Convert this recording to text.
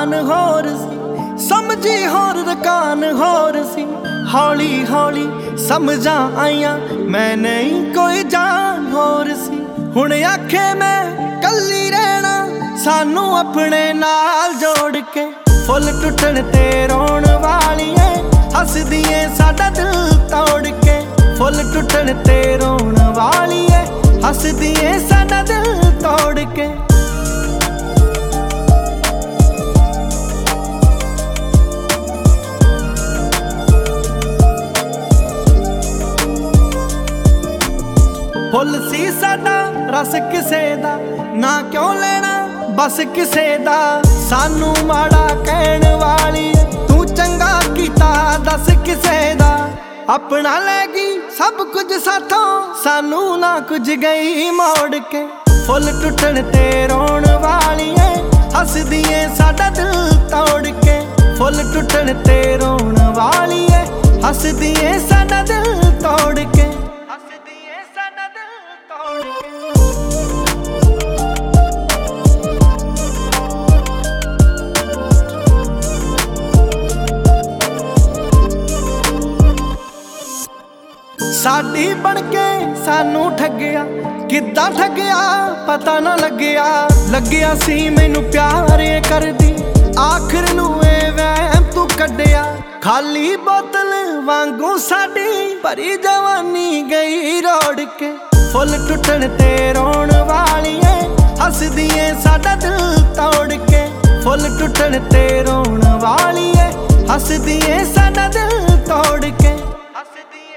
ਮਾਨ ਹੋਰ ਸੀ, समझी होर रकान होर सी। हौली हौली समझां आईयां मैं नहीं कोई जान होर सी। हुण आखे मैं कल्ली रहना सानू अपने नाल जोड़ के। फुल टुटण ते रोण वालिए हसदिए साडा दिल तोड़ के। फुल टुटण ते रोण वालिए हसदिए साडा दिल तोड़ के। फुल सी साडा रस किसे दा ना क्यों लेना बस किसे दा। सानू माड़ा कहण वाली तू चंगा कीता दस किसे दा। अपना ले गई सब कुछ साथों सानू ना कुछ गई मोड़ के। फुल टुटण ते रोण वाली हसदिए साडा दिल तोड़ के। फुल टुटण ते रोण वाली हसदिए साडा दिल तोड़ के। साडी बन के सानू ठगिया किद्दां ठगिया पता ना लग्या। लग्या सी मैनू प्यार करदी आखिर नू वहम तू कड्डिया। खाली बोतल वांगू साडी भरी जवानी गई रोड़ के। फुल टुटण ते रोण वाली हसदिए साडा दिल तोड़ के। फुल टुटण ते रोण वाली हसदिए साडा दिल तोड़ के।